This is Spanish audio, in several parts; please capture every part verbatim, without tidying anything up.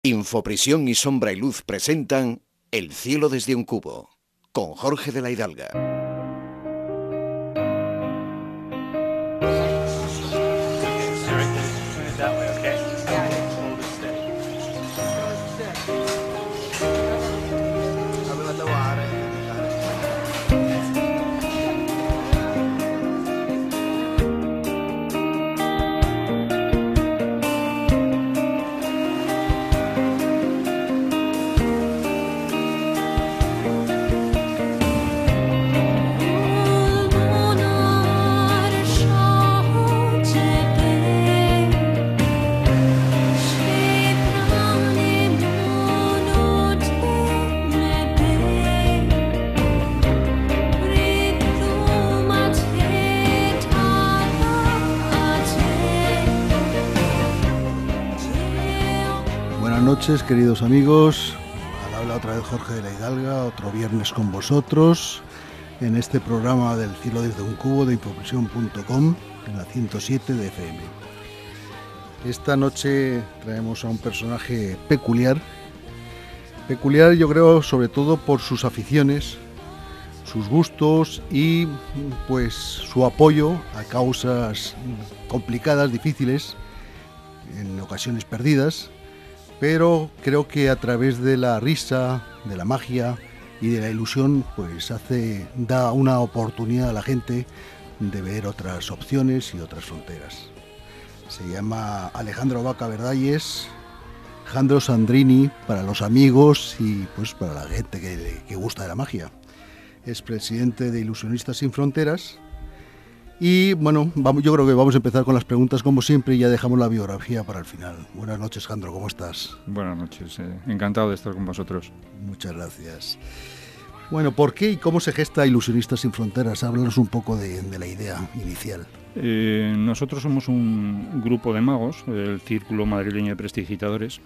Infoprisión y Sombra y Luz presentan El cielo desde un cubo, con Jorge de la Hidalga. Buenas noches, queridos amigos. Al habla otra vez Jorge de la Hidalga, otro viernes con vosotros en este programa del cielo desde un cubo de infoprisión punto com en la ciento siete de F M. Esta noche traemos a un personaje peculiar, peculiar yo creo sobre todo por sus aficiones, sus gustos y pues su apoyo a causas complicadas, difíciles, en ocasiones perdidas. Pero creo que a través de la risa, de la magia y de la ilusión, pues hace, da una oportunidad a la gente de ver otras opciones y otras fronteras. Se llama Alejandro Vaca Verdalles, Jandro Sandrini para los amigos y pues para la gente que, que gusta de la magia. Es presidente de Ilusionistas Sin Fronteras. Y bueno, vamos, yo creo que vamos a empezar con las preguntas como siempre y ya dejamos la biografía para el final. Buenas noches, Jandro, ¿cómo estás? Buenas noches, eh, encantado de estar con vosotros. Muchas gracias. Bueno, ¿por qué y cómo se gesta Ilusionistas Sin Fronteras? Háblanos un poco de, de la idea inicial. Eh, nosotros somos un grupo de magos, el Círculo Madrileño de Prestidigitadores,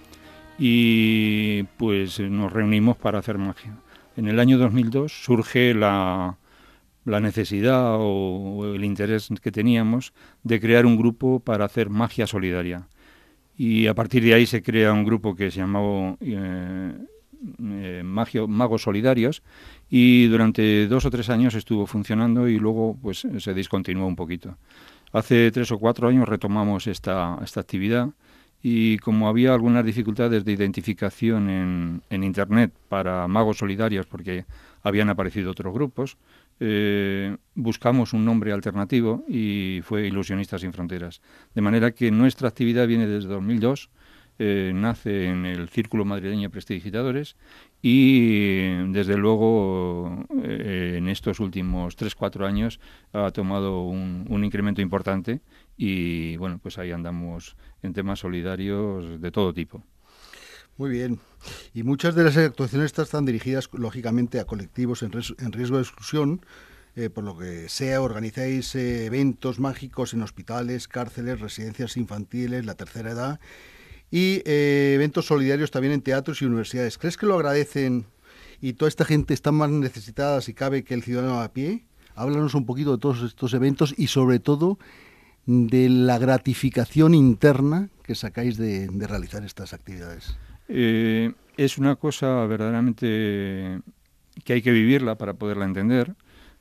y pues nos reunimos para hacer magia. En el año dos mil dos surge la... la necesidad o el interés que teníamos de crear un grupo para hacer magia solidaria. Y a partir de ahí se crea un grupo que se llamó eh, eh, Magio, Magos Solidarios, y durante dos o tres años estuvo funcionando y luego pues se discontinuó un poquito. Hace tres o cuatro años retomamos esta, esta actividad y como había algunas dificultades de identificación en, en Internet para magos solidarios porque habían aparecido otros grupos, Eh, buscamos un nombre alternativo y fue Ilusionistas Sin Fronteras. De manera que nuestra actividad viene desde dos mil dos, eh, nace en el Círculo Madrileño de Prestidigitadores y desde luego eh, en estos últimos tres cuatro años ha tomado un, un incremento importante y bueno, pues ahí andamos en temas solidarios de todo tipo. Muy bien. Y muchas de las actuaciones están dirigidas, lógicamente, a colectivos en, res, en riesgo de exclusión, eh, por lo que sea, organizáis eh, eventos mágicos en hospitales, cárceles, residencias infantiles, la tercera edad, y eh, eventos solidarios también en teatros y universidades. ¿Crees que lo agradecen y toda esta gente está más necesitada, si cabe, que el ciudadano a pie? Háblanos un poquito de todos estos eventos y, sobre todo, de la gratificación interna que sacáis de, de realizar estas actividades. Eh, es una cosa verdaderamente que hay que vivirla para poderla entender.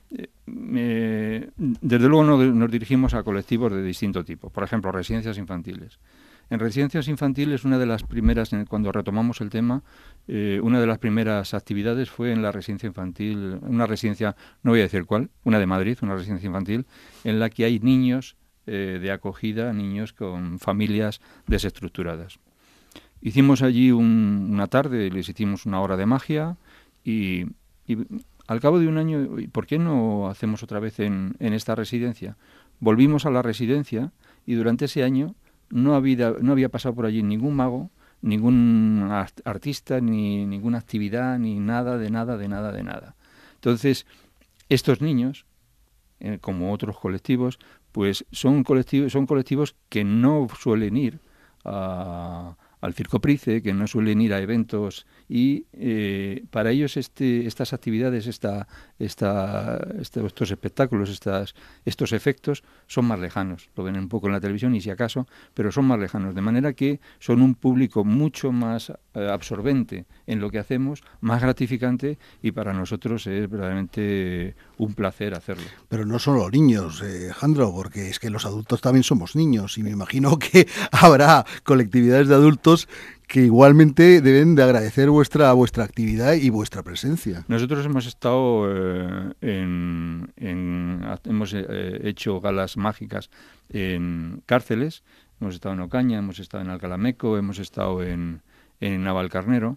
Eh, desde luego no, nos dirigimos a colectivos de distinto tipo, por ejemplo, residencias infantiles. En residencias infantiles, una de las primeras, cuando retomamos el tema, eh, una de las primeras actividades fue en la residencia infantil, una residencia, no voy a decir cuál, una de Madrid, una residencia infantil, en la que hay niños eh, de acogida, niños con familias desestructuradas. Hicimos allí un, una tarde, les hicimos una hora de magia y, y al cabo de un año, ¿por qué no hacemos otra vez en, en esta residencia? Volvimos a la residencia y durante ese año no había, no había pasado por allí ningún mago, ningún artista, ni ninguna actividad, ni nada, de nada, de nada, de nada. Entonces, estos niños, eh, como otros colectivos, pues son colectivos, son colectivos que no suelen ir a... al Circo Price, que no suelen ir a eventos, y eh, para ellos este, estas actividades, esta, esta, este, estos espectáculos, estas, estos efectos son más lejanos. Lo ven un poco en la televisión y si acaso, pero son más lejanos, de manera que son un público mucho más eh, absorbente en lo que hacemos, más gratificante, y para nosotros es verdaderamente un placer hacerlo. Pero no solo niños, eh, Alejandro, porque es que los adultos también somos niños y me imagino que habrá colectividades de adultos que igualmente deben de agradecer vuestra vuestra actividad y vuestra presencia. Nosotros hemos estado eh, en, en hemos eh, hecho galas mágicas en cárceles, hemos estado en Ocaña, hemos estado en Alcalameco, hemos estado en, en Navalcarnero,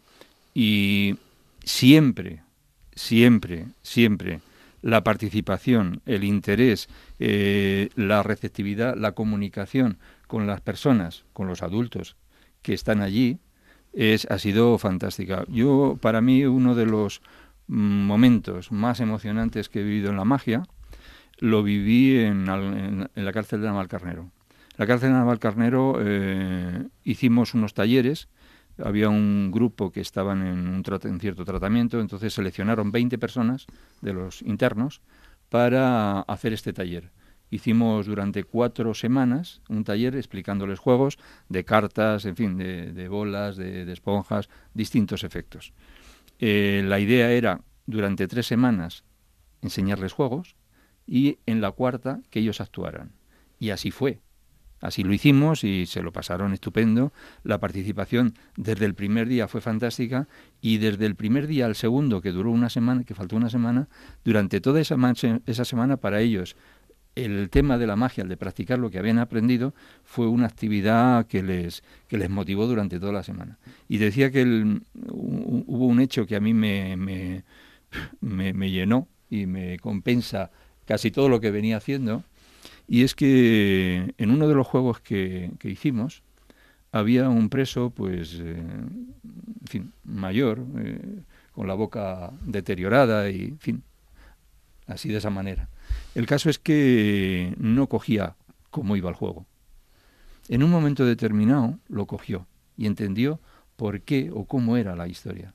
y siempre, siempre, siempre la participación, el interés, eh, la receptividad, la comunicación con las personas, con los adultos que están allí, es, ha sido fantástica. Yo, para mí, uno de los momentos más emocionantes que he vivido en la magia, lo viví en, en, en la cárcel de Navalcarnero. En la cárcel de Navalcarnero eh, hicimos unos talleres, había un grupo que estaban en, un trat- en cierto tratamiento, entonces seleccionaron veinte personas de los internos para hacer este taller. Hicimos durante cuatro semanas un taller explicándoles juegos de cartas, en fin, de, de bolas, de, de esponjas, distintos efectos. Eh, la idea era, durante tres semanas, enseñarles juegos y en la cuarta que ellos actuaran. Y así fue. Así lo hicimos y se lo pasaron estupendo. La participación desde el primer día fue fantástica y desde el primer día al segundo, que duró una semana, que faltó una semana, durante toda esa, esa semana para ellos el tema de la magia, el de practicar lo que habían aprendido, fue una actividad que les, que les motivó durante toda la semana. Y decía que el, hubo un hecho que a mí me, me, me, me llenó y me compensa casi todo lo que venía haciendo, y es que en uno de los juegos que, que hicimos había un preso, pues, eh, en fin, mayor, eh, con la boca deteriorada y, en fin, así de esa manera. El caso es que no cogía cómo iba el juego. En un momento determinado lo cogió y entendió por qué o cómo era la historia.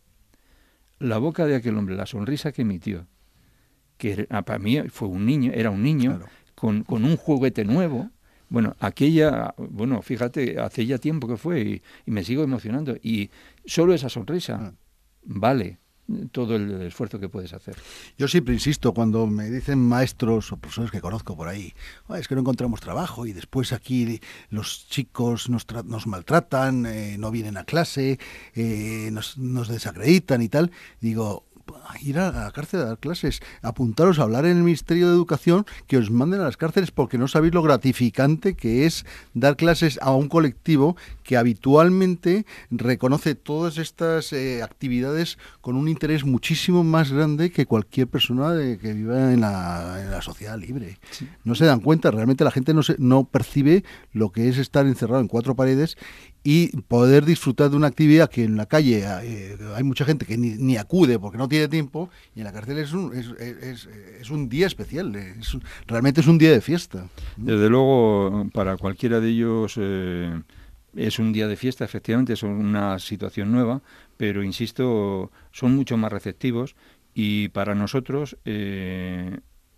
La boca de aquel hombre, la sonrisa que emitió, que para mí fue un niño, era un niño, claro, con, con un juguete nuevo. Bueno, aquella, bueno, fíjate, hace ya tiempo que fue y, y me sigo emocionando. Y solo esa sonrisa ah. vale todo el esfuerzo que puedes hacer. Yo siempre insisto, cuando me dicen maestros o profesores que conozco por ahí, oh, es que no encontramos trabajo y después aquí los chicos nos, tra- nos maltratan, eh, no vienen a clase, eh, nos, nos desacreditan y tal, digo, ir a la cárcel a dar clases, apuntaros a hablar en el Ministerio de Educación, que os manden a las cárceles, porque no sabéis lo gratificante que es dar clases a un colectivo que habitualmente reconoce todas estas eh, actividades con un interés muchísimo más grande que cualquier persona de, que viva en la, en la sociedad libre. Sí. No se dan cuenta, realmente la gente no, se, no percibe lo que es estar encerrado en cuatro paredes y poder disfrutar de una actividad que en la calle eh, hay mucha gente que ni, ni acude porque no tiene tiempo, y en la cárcel es un, es, es, es un día especial, es un, realmente es un día de fiesta. Desde luego, para cualquiera de ellos eh, es un día de fiesta, efectivamente, es una situación nueva, pero insisto, son mucho más receptivos, y para nosotros eh,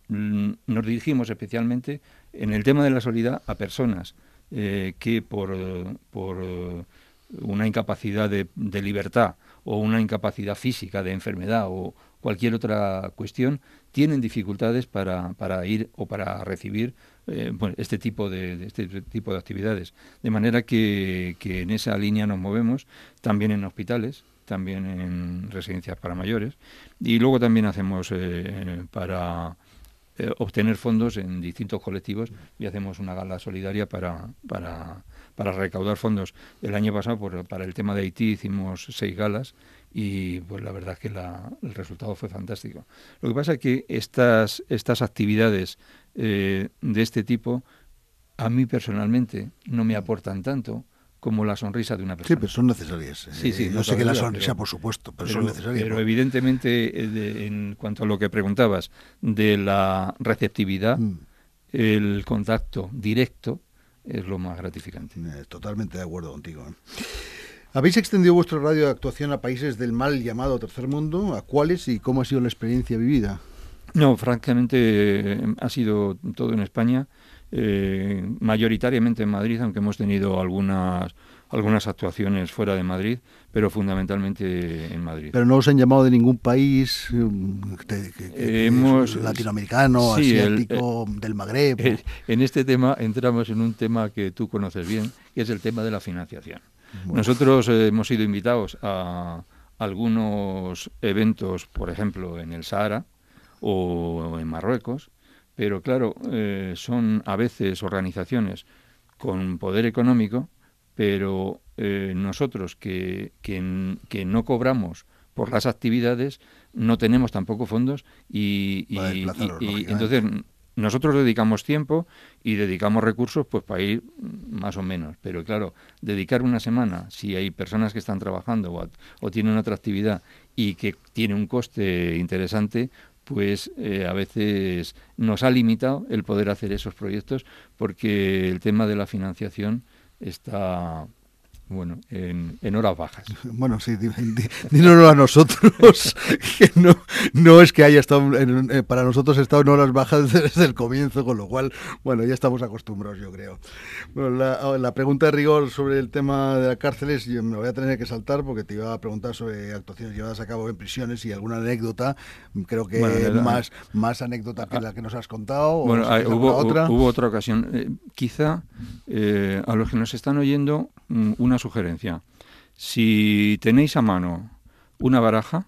nos dirigimos especialmente en el tema de la solidaridad a personas Eh, que por, por una incapacidad de, de libertad o una incapacidad física de enfermedad o cualquier otra cuestión tienen dificultades para, para ir o para recibir eh, bueno, este tipo de, de este tipo de actividades, de manera que, que en esa línea nos movemos, también en hospitales, también en residencias para mayores, y luego también hacemos eh, para Eh, obtener fondos en distintos colectivos, y hacemos una gala solidaria para para, para recaudar fondos. El año pasado, por, para el tema de Haití, hicimos seis galas y pues la verdad es que la, el resultado fue fantástico. Lo que pasa es que estas, estas actividades eh, de este tipo a mí personalmente no me aportan tanto como la sonrisa de una persona. Sí, pero son necesarias. Sí, sí, no, no sé que la sonrisa, pero, por supuesto, pero, pero son necesarias. Pero evidentemente, de, en cuanto a lo que preguntabas, de la receptividad, mm. el contacto directo, es lo más gratificante. Eh, totalmente de acuerdo contigo. ¿eh? ¿Habéis extendido vuestro radio de actuación a países del mal llamado Tercer Mundo? ¿A cuáles y cómo ha sido la experiencia vivida? No, francamente eh, ha sido todo en España, eh, mayoritariamente en Madrid, aunque hemos tenido algunas algunas actuaciones fuera de Madrid, pero fundamentalmente en Madrid. Pero no os han llamado de ningún país que, que, que Hemos, latinoamericano, sí, asiático, el, el, del Magreb. El, en este tema entramos en un tema que tú conoces bien, que es el tema de la financiación. Bueno. Nosotros eh, hemos sido invitados a algunos eventos, por ejemplo, en el Sahara o en Marruecos, pero claro, eh, son a veces organizaciones con poder económico, pero eh, nosotros que, que, que no cobramos por las actividades, no tenemos tampoco fondos y, y, y, y entonces nosotros dedicamos tiempo y dedicamos recursos pues para ir más o menos, pero claro, dedicar una semana, si hay personas que están trabajando o, o tienen otra actividad y que tiene un coste interesante, pues eh, a veces nos ha limitado el poder hacer esos proyectos porque el tema de la financiación está, bueno, en, en horas bajas. Bueno, sí, dínoslo a nosotros, que no, no es que haya estado, en, eh, para nosotros ha estado en horas bajas desde, desde el comienzo, con lo cual, bueno, ya estamos acostumbrados, yo creo. Bueno, la, la pregunta de rigor sobre el tema de las cárceles, yo me lo voy a tener que saltar porque te iba a preguntar sobre actuaciones llevadas a cabo en prisiones y alguna anécdota, creo que bueno, más, más anécdota que la que nos has contado. Bueno, o hay, hubo, otra. hubo otra ocasión. Eh, quizá eh, a los que nos están oyendo, una sugerencia. Si tenéis a mano una baraja,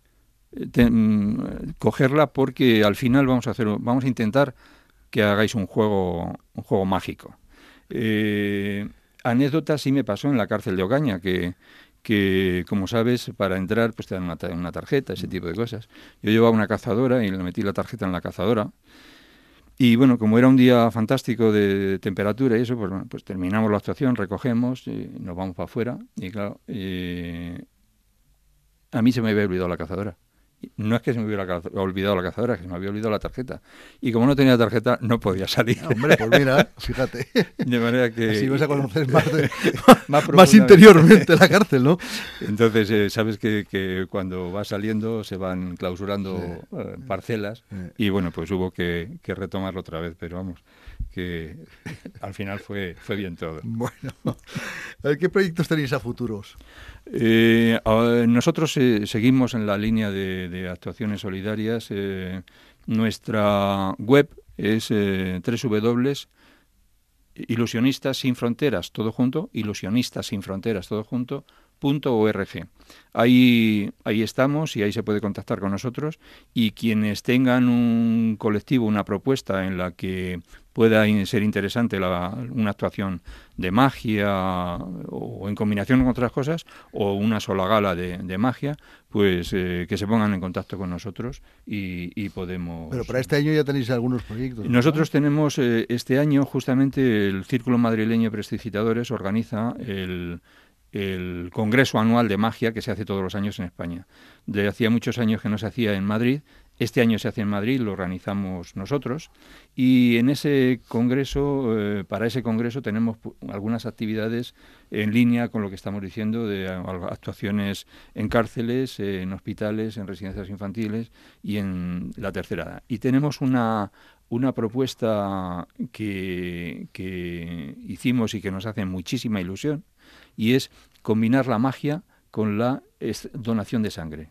ten, cogerla porque al final vamos a hacer, vamos a intentar que hagáis un juego, un juego mágico. Eh, anécdota sí me pasó en la cárcel de Ocaña, que, que como sabes, para entrar pues te dan una, una tarjeta, ese tipo de cosas. Yo llevaba una cazadora y le metí la tarjeta en la cazadora. Y bueno, como era un día fantástico de temperatura y eso, pues, bueno, pues terminamos la actuación, recogemos, y nos vamos para afuera. Y claro, eh, a mí se me había olvidado la cazadora. No es que se me hubiera olvidado la cazadora, es que se me había olvidado la tarjeta. Y como no tenía tarjeta, no podía salir. No, hombre, pues mira, fíjate. De manera que... Así vas a conocer más, de, más, más interiormente la cárcel, ¿no? Entonces, eh, sabes que, que cuando vas saliendo se van clausurando sí. eh, parcelas sí. Y bueno, pues hubo que, que retomarlo otra vez, pero vamos, que al final fue, fue bien todo. Bueno, ¿qué proyectos tenéis a futuros? Eh, nosotros eh, seguimos en la línea de, de actuaciones solidarias. Eh, nuestra web es eh, doble u doble u doble u punto ilusionistas sin fronteras, todo junto, ilusionistas sin fronteras, todo junto, punto org. Ahí, ahí estamos y ahí se puede contactar con nosotros y quienes tengan un colectivo, una propuesta en la que pueda ser interesante la, una actuación de magia o en combinación con otras cosas o una sola gala de, de magia, pues eh, que se pongan en contacto con nosotros y, y podemos... Pero para este año ya tenéis algunos proyectos, ¿no? Nosotros tenemos eh, este año justamente el Círculo Madrileño de Prestidigitadores organiza el... el Congreso Anual de Magia que se hace todos los años en España. De hacía muchos años que no se hacía en Madrid, este año se hace en Madrid, lo organizamos nosotros, y en ese congreso, eh, para ese congreso tenemos algunas actividades en línea con lo que estamos diciendo, de actuaciones en cárceles, en hospitales, en residencias infantiles y en la tercera edad. Y tenemos una... una propuesta que, que hicimos y que nos hace muchísima ilusión, y es combinar la magia con la donación de sangre.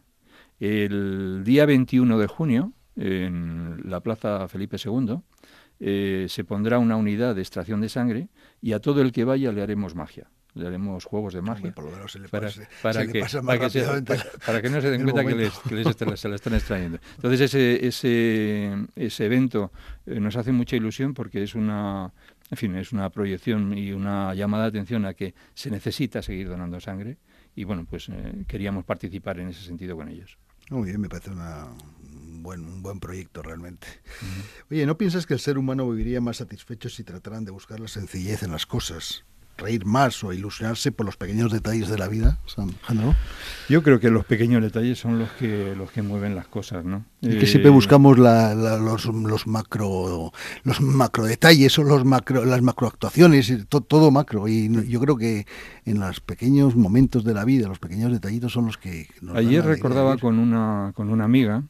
El día veintiuno de junio, en la Plaza Felipe segundo, eh, se pondrá una unidad de extracción de sangre y a todo el que vaya le haremos magia. Le haremos juegos de magia. Hombre, por lo menos se le para, pase, para, se que, le pasa más para, que se, para, para que no se den cuenta que, les, que les est- se la están extrayendo. Entonces ese, ese, ese evento eh, nos hace mucha ilusión porque es una, en fin, es una proyección y una llamada de atención a que se necesita seguir donando sangre y bueno, pues eh, queríamos participar en ese sentido con ellos. Muy bien, me parece una, un, buen, un buen proyecto realmente. Uh-huh. Oye, ¿no piensas que el ser humano viviría más satisfecho si trataran de buscar la sencillez en las cosas? reír más o ilusionarse por los pequeños detalles de la vida, Alejandro? Yo creo que los pequeños detalles son los que los que mueven las cosas, ¿no? Y que eh, siempre buscamos la, la, los, los macro los macro detalles o los macro las macroactuaciones, to, todo macro, y yo creo que en los pequeños momentos de la vida, los pequeños detallitos son los que nos ayer dan recordaba con una con una amiga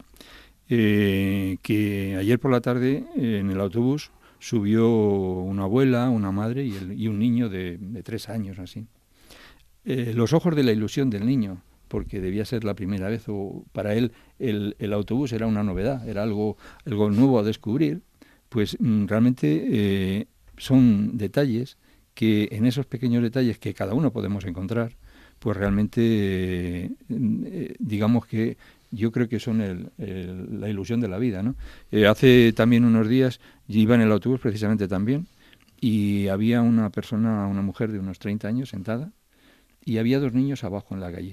eh, que ayer por la tarde eh, en el autobús subió una abuela, una madre y, el, y un niño de, de tres años, así. Eh, los ojos de la ilusión del niño, porque debía ser la primera vez, o para él el, el autobús era una novedad, era algo, algo nuevo a descubrir, pues mm, realmente eh, son detalles que en esos pequeños detalles que cada uno podemos encontrar, pues realmente, eh, eh, digamos que yo creo que son el, el, la ilusión de la vida, ¿no? Eh, hace también unos días iba en el autobús precisamente también y había una persona, una mujer de unos treinta años sentada y había dos niños abajo en la calle.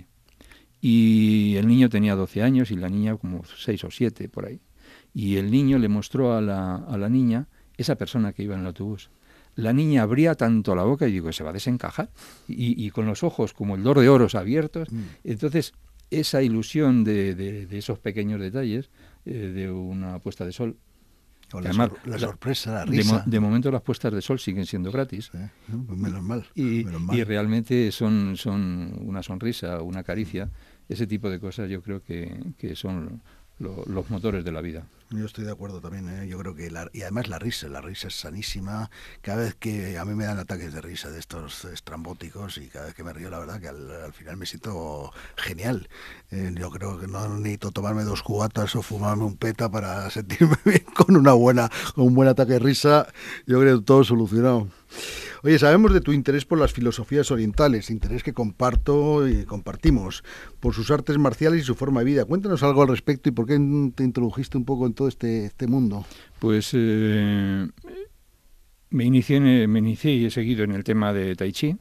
Y el niño tenía doce años y la niña como seis o siete por ahí. Y el niño le mostró a la, a la niña esa persona que iba en el autobús. La niña abría tanto la boca y digo, se va a desencajar. Y, y con los ojos como el dor de oros abiertos. Mm. Entonces, esa ilusión de, de, de esos pequeños detalles, eh, de una puesta de sol. O la, además, sor, la sorpresa, la risa. De, mo, de momento las puestas de sol siguen siendo gratis. Sí, no, pues menos mal, y, menos mal. Y realmente son, son una sonrisa, una caricia. Ese tipo de cosas yo creo que, que son lo, los motores de la vida. Yo estoy de acuerdo también, ¿eh? Yo creo que, la, y además la risa, la risa es sanísima. Cada vez que a mí me dan ataques de risa de estos estrambóticos y cada vez que me río, la verdad que al, al final me siento genial. Eh, yo creo que no necesito tomarme dos cubatas o fumarme un peta para sentirme bien con una buena, con un buen ataque de risa. Yo creo que todo solucionado. Oye, sabemos de tu interés por las filosofías orientales, interés que comparto y compartimos, por sus artes marciales y su forma de vida. Cuéntanos algo al respecto y por qué te introdujiste un poco en todo este, este mundo. Pues eh, me, inicié en, me inicié y he seguido en el tema de Tai Chi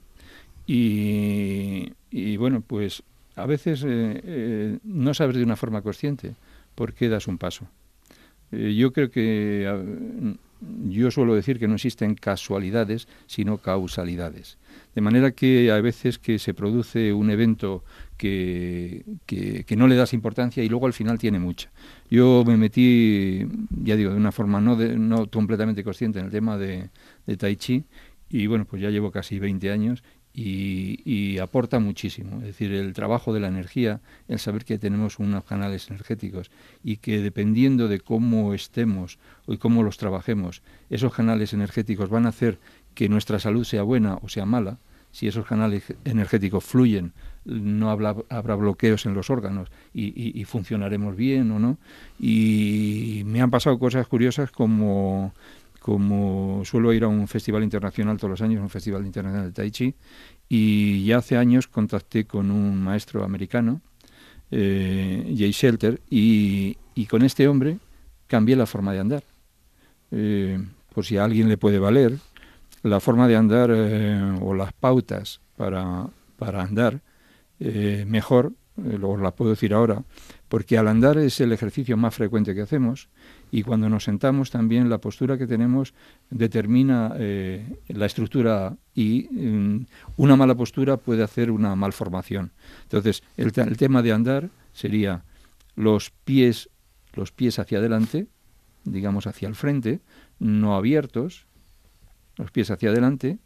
y, y bueno, pues a veces eh, eh, no sabes de una forma consciente por qué das un paso. Eh, yo creo que... Eh, Yo suelo decir que no existen casualidades, sino causalidades. De manera que a veces que se produce un evento que, que, que no le das importancia y luego al final tiene mucha. Yo me metí, ya digo, de una forma no, de, no completamente consciente en el tema de, de Tai Chi y bueno, pues ya llevo casi veinte años y, y aporta muchísimo. Es decir, el trabajo de la energía, el saber que tenemos unos canales energéticos y que dependiendo de cómo estemos y cómo los trabajemos, esos canales energéticos van a hacer que nuestra salud sea buena o sea mala. Si esos canales energéticos fluyen, no habrá, habrá bloqueos en los órganos y, y, y funcionaremos bien o no. Y me han pasado cosas curiosas como... como suelo ir a un festival internacional todos los años, un festival internacional de Tai Chi, y ya hace años contacté con un maestro americano, eh, Jay Shelter, y, y con este hombre cambié la forma de andar. Eh, por si a alguien le puede valer, la forma de andar eh, o las pautas para, para andar eh, mejor, eh, os la puedo decir ahora, porque al andar es el ejercicio más frecuente que hacemos y cuando nos sentamos también la postura que tenemos determina eh, la estructura y um, una mala postura puede hacer una malformación. Entonces, el, el tema de andar sería los pies, los pies hacia adelante, digamos hacia el frente, no abiertos, los pies hacia adelante,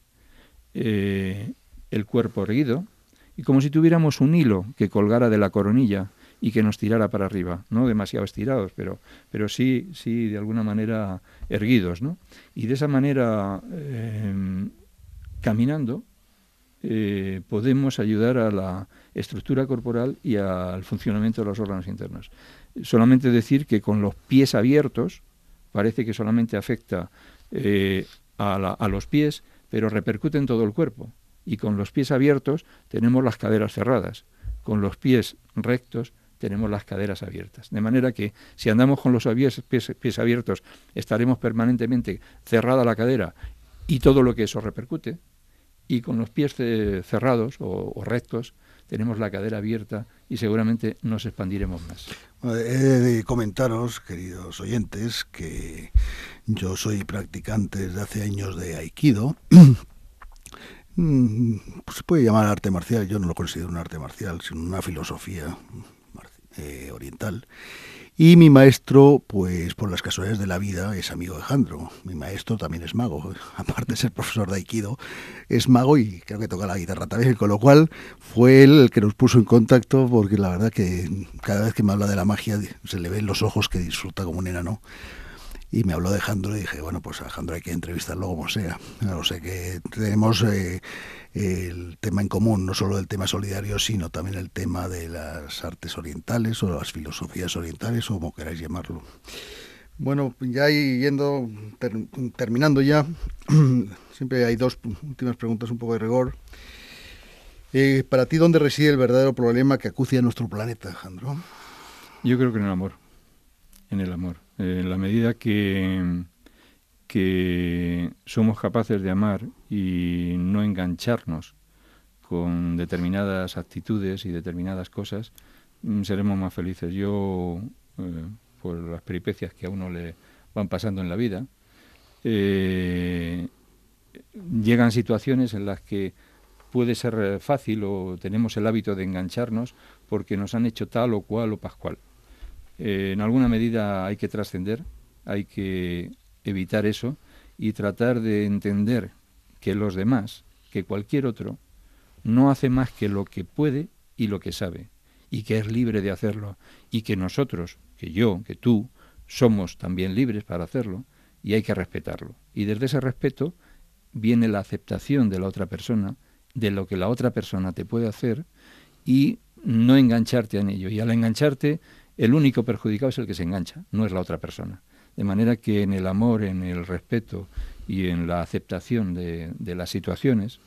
eh, el cuerpo erguido y como si tuviéramos un hilo que colgara de la coronilla y que nos tirara para arriba, no demasiado estirados, pero, pero sí, sí de alguna manera erguidos, ¿no? Y de esa manera, eh, caminando, eh, podemos ayudar a la estructura corporal y al funcionamiento de los órganos internos. Solamente decir que con los pies abiertos, parece que solamente afecta eh, a, la, a los pies, pero repercute en todo el cuerpo. Y con los pies abiertos tenemos las caderas cerradas, con los pies rectos tenemos las caderas abiertas. De manera que si andamos con los pies, pies, pies abiertos, estaremos permanentemente cerrada la cadera y todo lo que eso repercute. Y con los pies cerrados o, o rectos, tenemos la cadera abierta y seguramente nos expandiremos más. He de comentaros, queridos oyentes, que yo soy practicante desde hace años de Aikido. Mm, pues se puede llamar arte marcial, yo no lo considero un arte marcial, sino una filosofía eh, oriental. Y mi maestro, pues por las casualidades de la vida, es amigo de Jandro. Mi maestro también es mago, aparte de ser profesor de Aikido, es mago y creo que toca la guitarra también, con lo cual fue él el que nos puso en contacto, porque la verdad que cada vez que me habla de la magia se le ven los ojos que disfruta como un enano. Y me habló de Jandro y dije, bueno, pues a Jandro hay que entrevistarlo como sea. No sé, que tenemos eh, el tema en común, no solo el tema solidario, sino también el tema de las artes orientales o las filosofías orientales, o como queráis llamarlo. Bueno, ya yendo, ter, terminando ya, siempre hay dos últimas preguntas un poco de rigor. Eh, para ti, ¿dónde reside el verdadero problema que acucia a nuestro planeta, Jandro? Yo creo que en el amor, en el amor. Eh, en la medida que, que somos capaces de amar y no engancharnos con determinadas actitudes y determinadas cosas, seremos más felices. Yo, eh, por las peripecias que a uno le van pasando en la vida, eh, llegan situaciones en las que puede ser fácil o tenemos el hábito de engancharnos porque nos han hecho tal o cual o pascual. Eh, en alguna medida hay que trascender, hay que evitar eso y tratar de entender que los demás, que cualquier otro, no hace más que lo que puede y lo que sabe, y que es libre de hacerlo, y que nosotros, que yo, que tú, somos también libres para hacerlo, y hay que respetarlo. Y desde ese respeto viene la aceptación de la otra persona, de lo que la otra persona te puede hacer, y no engancharte en ello. Y al engancharte, el único perjudicado es el que se engancha, no es la otra persona. De manera que en el amor, en el respeto y en la aceptación de, de las situaciones,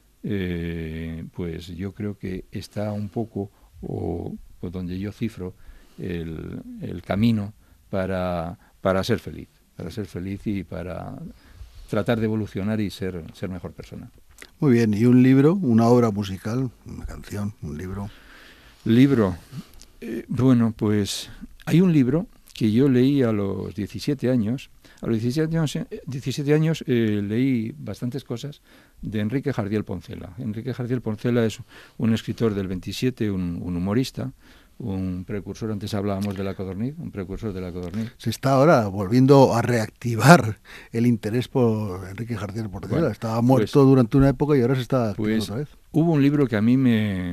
eh, pues yo creo que está un poco, o, o donde yo cifro, el, el camino para, para ser feliz, para ser feliz y para tratar de evolucionar y ser, ser mejor persona. Muy bien, ¿y un libro, una obra musical, una canción, un libro? Libro. Eh, bueno, pues hay un libro que yo leí a los diecisiete años. A los diecisiete años, diecisiete años eh, leí bastantes cosas de Enrique Jardiel Poncela. Enrique Jardiel Poncela es un escritor del veintisiete, un, un humorista, un precursor, antes hablábamos de la codorniz, un precursor de la codorniz. Se está ahora volviendo a reactivar el interés por Enrique Jardiel Poncela. Bueno, estaba muerto pues, durante una época y ahora se está activando pues, otra vez. Hubo un libro que a mí me...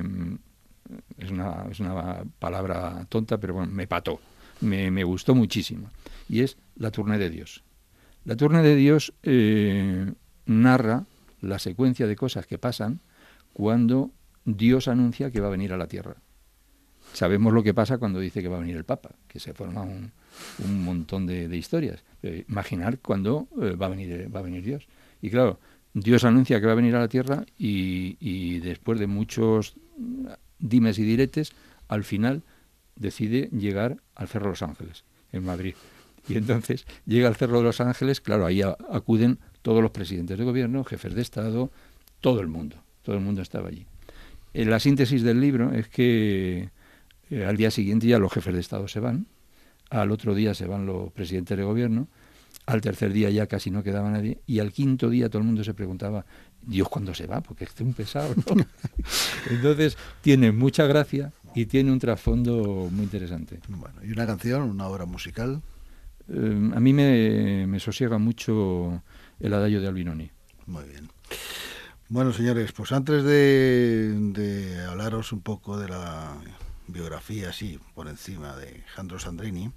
Es una, es una palabra tonta, pero bueno, me pató. Me, me gustó muchísimo. Y es La Tournée de Dios. La Tournée de Dios eh, narra la secuencia de cosas que pasan cuando Dios anuncia que va a venir a la Tierra. Sabemos lo que pasa cuando dice que va a venir el Papa, que se forma un, un montón de, de historias. Eh, imaginar cuando eh, va a venir, va a venir Dios. Y claro, Dios anuncia que va a venir a la Tierra y, y después de muchos dimes y diretes, al final decide llegar al Cerro de los Ángeles, en Madrid. Y entonces llega al Cerro de los Ángeles, claro, ahí a, acuden todos los presidentes de gobierno, jefes de Estado, todo el mundo, todo el mundo estaba allí. Eh, la síntesis del libro es que eh, al día siguiente ya los jefes de Estado se van, al otro día se van los presidentes de gobierno, al tercer día ya casi no quedaba nadie, y al quinto día todo el mundo se preguntaba, Dios, ¿cuándo se va? Porque es un pesado, ¿no? Entonces tiene mucha gracia y tiene un trasfondo muy interesante. Bueno, ¿y una canción, una obra musical? Eh, a mí me, me sosiega mucho el adagio de Albinoni. Muy bien. Bueno, señores, pues antes de, de hablaros un poco de la biografía, así, por encima de Jandro Sandrini,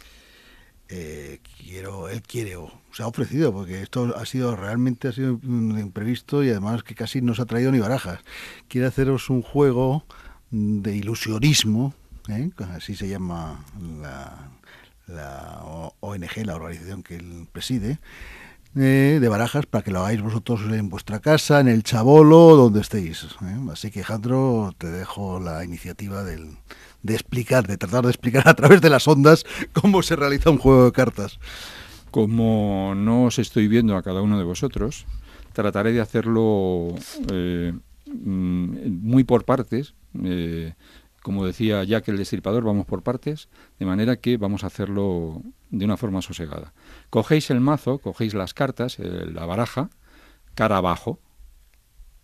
eh, quiero, él quiere, o se ha ofrecido, porque esto ha sido, realmente ha sido un imprevisto y además que casi no se ha traído ni barajas. Quiere haceros un juego de ilusionismo, ¿eh? Así se llama la, la O N G, la organización que él preside, eh, de barajas, para que lo hagáis vosotros en vuestra casa, en el Chabolo, donde estéis, ¿eh? Así que, Jandro, te dejo la iniciativa del, de explicar, de tratar de explicar a través de las ondas cómo se realiza un juego de cartas. Como no os estoy viendo a cada uno de vosotros, trataré de hacerlo eh, muy por partes. Eh, como decía Jack el Destripador, vamos por partes, de manera que vamos a hacerlo de una forma sosegada. Cogéis el mazo, cogéis las cartas, eh, la baraja, cara abajo,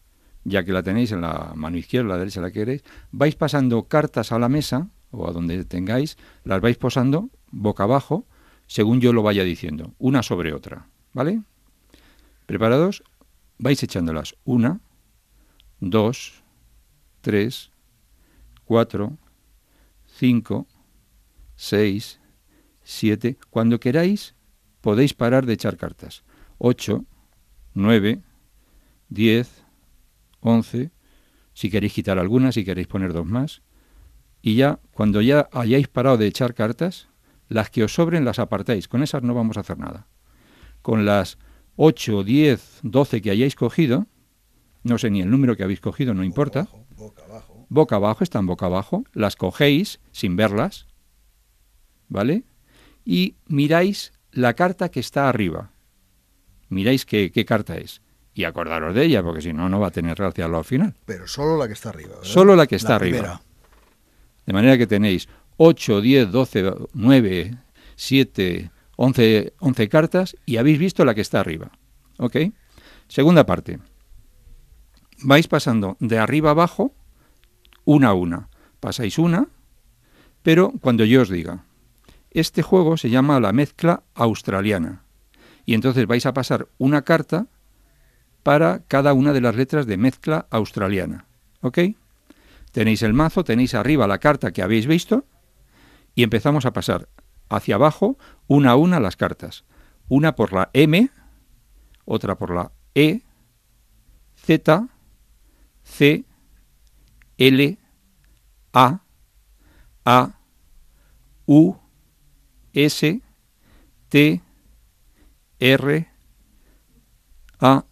ya que la tenéis en la mano izquierda, la derecha, la que queréis, vais pasando cartas a la mesa, o a donde tengáis, las vais posando boca abajo, según yo lo vaya diciendo, una sobre otra, ¿vale? ¿Preparados? Vais echándolas una, dos, tres, cuatro, cinco, seis, siete. Cuando queráis, podéis parar de echar cartas. ocho, nueve, diez, once, si queréis quitar alguna, si queréis poner dos más. Y ya, cuando ya hayáis parado de echar cartas, las que os sobren las apartáis. Con esas no vamos a hacer nada. Con las ocho, diez, doce que hayáis cogido, no sé ni el número que habéis cogido, no importa. Boca abajo, boca abajo. Boca abajo, están boca abajo. Las cogéis sin verlas, ¿vale? Y miráis la carta que está arriba. Miráis qué, qué carta es. Y acordaros de ella, porque si no, no va a tener gracia al final. Pero solo la que está arriba, ¿verdad? Solo la que está la arriba. Primera. De manera que tenéis ocho, diez, doce, nueve, siete, once, once cartas y habéis visto la que está arriba. ¿Ok? Segunda parte. Vais pasando de arriba abajo, una a una. Pasáis una, pero cuando yo os diga. Este juego se llama la mezcla australiana. Y entonces vais a pasar una carta para cada una de las letras de mezcla australiana. ¿Ok? Tenéis el mazo, tenéis arriba la carta que habéis visto y empezamos a pasar hacia abajo una a una las cartas. Una por la M, otra por la E, Z, C, L, A, A, U, S, T, R, A,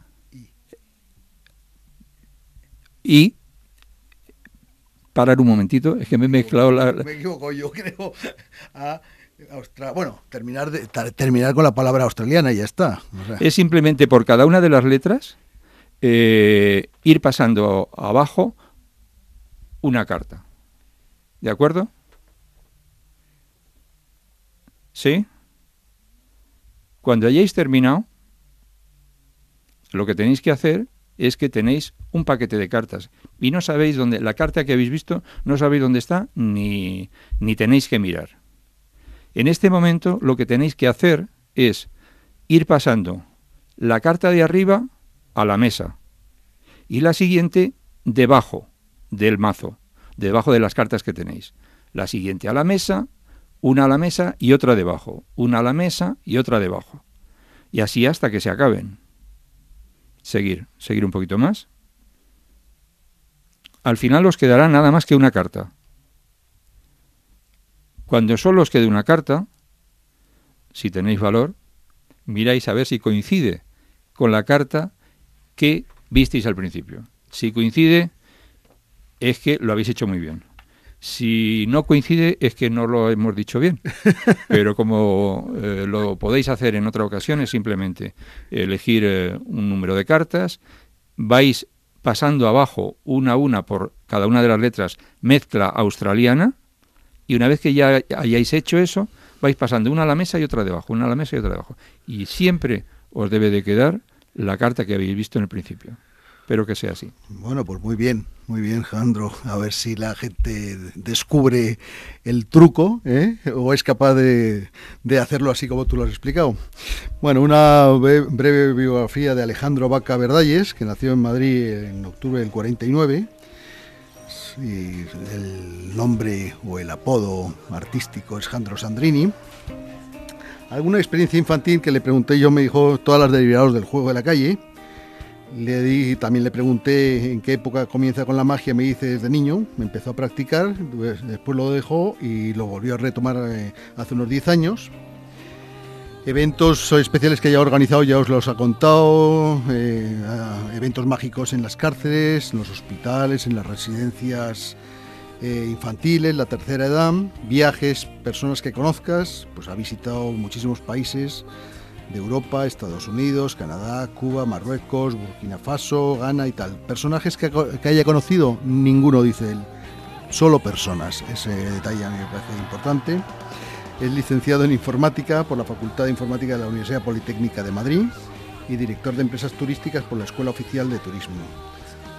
I. Parar un momentito, es que me he mezclado la... Me equivoco, yo creo. A Austra... Bueno, terminar, de, terminar con la palabra australiana y ya está. O sea. Es simplemente por cada una de las letras eh, ir pasando abajo una carta. ¿De acuerdo? ¿Sí? Cuando hayáis terminado, lo que tenéis que hacer es que tenéis un paquete de cartas y no sabéis dónde, la carta que habéis visto, no sabéis dónde está ni, ni tenéis que mirar. En este momento lo que tenéis que hacer es ir pasando la carta de arriba a la mesa y la siguiente debajo del mazo, debajo de las cartas que tenéis. La siguiente a la mesa, una a la mesa y otra debajo, una a la mesa y otra debajo. Y así hasta que se acaben. Seguir, seguir un poquito más. Al final os quedará nada más que una carta. Cuando solo os quede una carta, si tenéis valor, miráis a ver si coincide con la carta que visteis al principio. Si coincide, es que lo habéis hecho muy bien. Si no coincide, es que no lo hemos dicho bien. Pero como eh, lo podéis hacer en otra ocasión, es simplemente elegir eh, un número de cartas, vais pasando abajo una a una por cada una de las letras mezcla australiana, y una vez que ya hayáis hecho eso, vais pasando una a la mesa y otra debajo, una a la mesa y otra debajo. Y siempre os debe de quedar la carta que habéis visto en el principio. Espero que sea así. Bueno, pues muy bien, muy bien, Jandro. A ver si la gente descubre el truco, ¿eh? O es capaz de, de hacerlo así como tú lo has explicado. Bueno, una breve biografía de Alejandro Vaca Verdalles, que nació en Madrid en octubre del cuarenta y nueve. Y el nombre o el apodo artístico es Jandro Sandrini. Alguna experiencia infantil que le pregunté yo, me dijo todas las derivados del juego de la calle. Le di, también le pregunté en qué época comienza con la magia, me dice desde niño, me empezó a practicar, después lo dejó y lo volvió a retomar eh, hace unos diez años. Eventos especiales que haya organizado ya os los ha contado, eh, eventos mágicos en las cárceles, en los hospitales, en las residencias eh, infantiles, la tercera edad, viajes, personas que conozcas, pues ha visitado muchísimos países de Europa, Estados Unidos, Canadá, Cuba, Marruecos, Burkina Faso, Ghana y tal. Personajes que, que haya conocido, ninguno, dice él, solo personas. Ese detalle a mí me parece importante. Es licenciado en Informática por la Facultad de Informática de la Universidad Politécnica de Madrid y director de Empresas Turísticas por la Escuela Oficial de Turismo.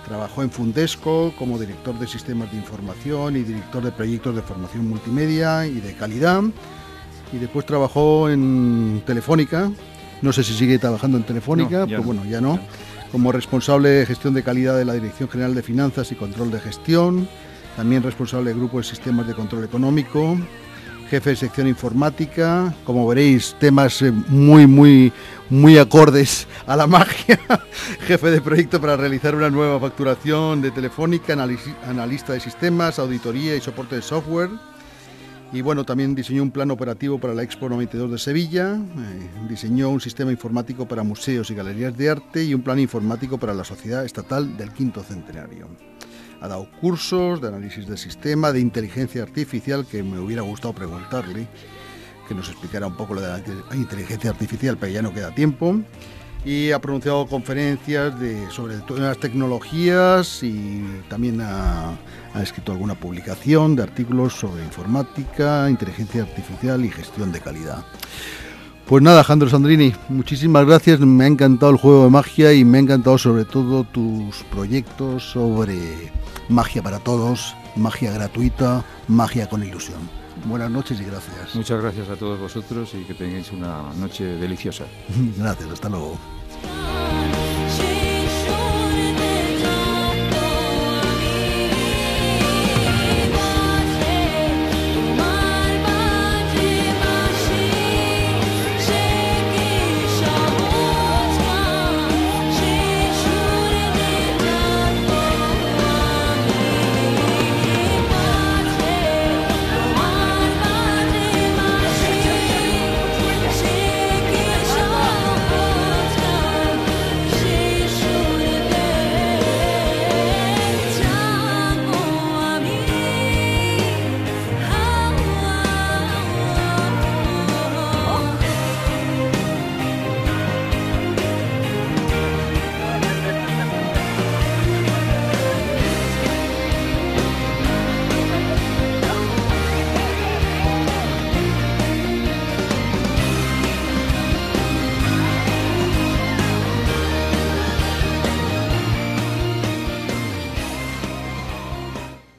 Trabajó en Fundesco como director de sistemas de información y director de proyectos de formación multimedia y de calidad. Y después trabajó en Telefónica. No sé si sigue trabajando en Telefónica, no, pues no, bueno, ya no. Como responsable de gestión de calidad de la Dirección General de Finanzas y Control de Gestión. También responsable del Grupo de Sistemas de Control Económico. Jefe de sección informática, como veréis, temas eh, muy, muy, muy acordes a la magia. Jefe de proyecto para realizar una nueva facturación de Telefónica, analis- analista de sistemas, auditoría y soporte de software. Y bueno, también diseñó un plan operativo para la Expo noventa y dos de Sevilla, eh, diseñó un sistema informático para museos y galerías de arte y un plan informático para la Sociedad Estatal del Quinto Centenario. Ha dado cursos de análisis de sistema, de inteligencia artificial, que me hubiera gustado preguntarle, que nos explicara un poco lo de la inteligencia artificial, pero ya no queda tiempo. Y ha pronunciado conferencias de, sobre nuevas tecnologías y también ha, ha escrito alguna publicación de artículos sobre informática, inteligencia artificial y gestión de calidad. Pues nada, Alejandro Sandrini, muchísimas gracias, me ha encantado el juego de magia y me ha encantado sobre todo tus proyectos sobre magia para todos, magia gratuita, magia con ilusión. Buenas noches y gracias. Muchas gracias a todos vosotros y que tengáis una noche deliciosa. Gracias, hasta luego.